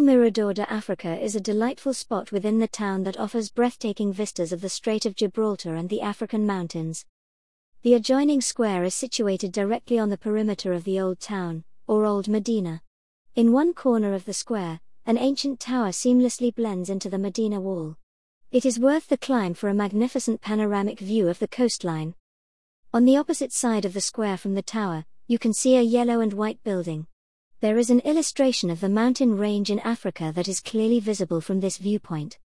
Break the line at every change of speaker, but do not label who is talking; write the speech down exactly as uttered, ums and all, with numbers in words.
Mirador de Africa is a delightful spot within the town that offers breathtaking vistas of the Strait of Gibraltar and the African mountains. The adjoining square is situated directly on the perimeter of the Old Town, or Old Medina. In one corner of the square, an ancient tower seamlessly blends into the Medina wall. It is worth the climb for a magnificent panoramic view of the coastline. On the opposite side of the square from the tower, you can see a yellow and white building. There is an illustration of the mountain range in Africa that is clearly visible from this viewpoint.